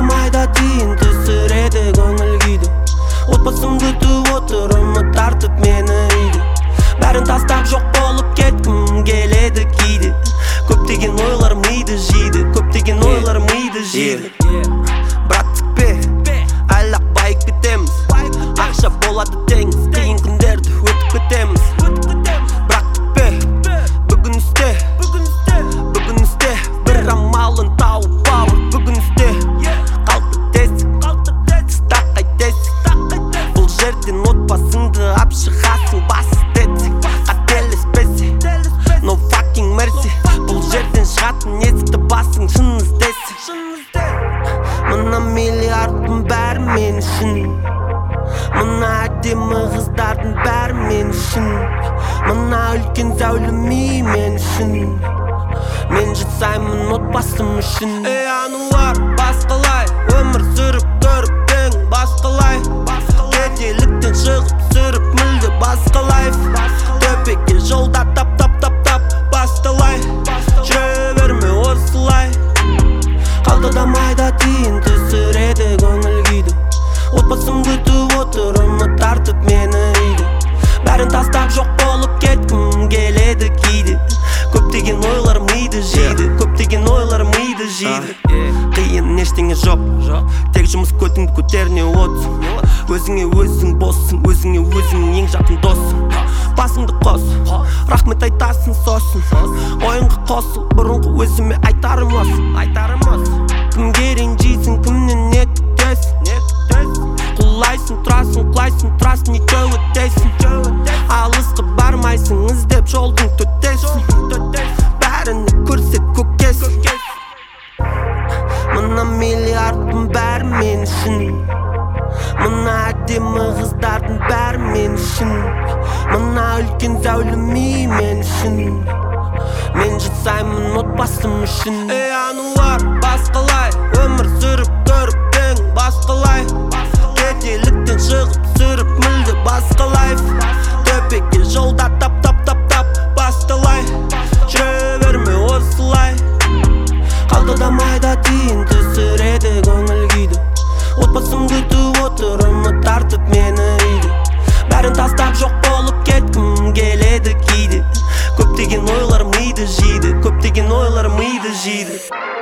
майда тиын түсіреді көңіл күйді. Отбасым күтіп отыр, үміт артып мені үйді. Бәрін тастап жоқ болып кеткім келеді кейде. Көптеген ойлар миды жейді, көптеген ойлар миды жейді. Браттық бе, әлі байып кетеміз. Ақша болады теңіз, қиын күндерді өтіп кетеміз. Браттық бе, бүгін істе бір амалын тауып бауыр. Бүгін істе қалты тесік, стақай тесік. Бұл жерден отбасыңды ап шығасың, басы тетсек. Қателеспесе, no fucking mercy. Бұл жерден шығатын есікті басың шын іздесің. Мына миллиардтың бәрі мен үшін, мына әдемі қыздардың бәрі мен үшін, мына үлкен зәулім үй мен үшін. Мен жасаймын отбасым үшін. Ей Ануар, басқалай өмір сүріп көріп ең басқалай. Кедейліктен шығып сүріп мүлде басқалай. Төбеге жолда тап басталай. Жүре берме осылай. Қалтада майда тиын түсіреді көңіл күйді. Отбасым күтіп отыр, үміт артып мені үйді. Бәрін тастап жоқ болып кеткім келеді кейде. Көптеген ойлар миды жейді, көптеген ойлар миды жейді. Қиын ештеңе жоқ, тек жұмыс көтіңді көтеріне отсың. Өзіңе өзің боссың, өзіңе өзің ең жақын досың. Басыңды қос, рахмет айтасың сосын. Ойынға қосыл, бұрынғы өзіме айтарым осы. Кімге ренжисің, кімнен не күтесің? Құлайсың, тұрасың, неге өтесің? Алысқа бармайсың, іздеп жолдың төтесің. Бәріні көрсет көкесің. Мына миллиардтың бәрі мен үшін, мына әдемі қыздардың бәрі мен үшін, мына үлкен зәулім үй мен үшін. Мен жасаймын отбасым үшін. Ей Ануар, басқалай өмір сүріп көріп ең басқалай. Кедейліктен шығып сүріп мүлде басқалай. Төбеге жолда тап басталай. Жүре берме осылай. Қалтада майда тиын түсіреді көңіл күйді. Отбасым күтіп отыр, үміт артып мені үйді. Бәрін тастап жоқ болып кеткім келеді кейде. Көптеген ойлар миды жейді, көптеген ойлар миды жейді.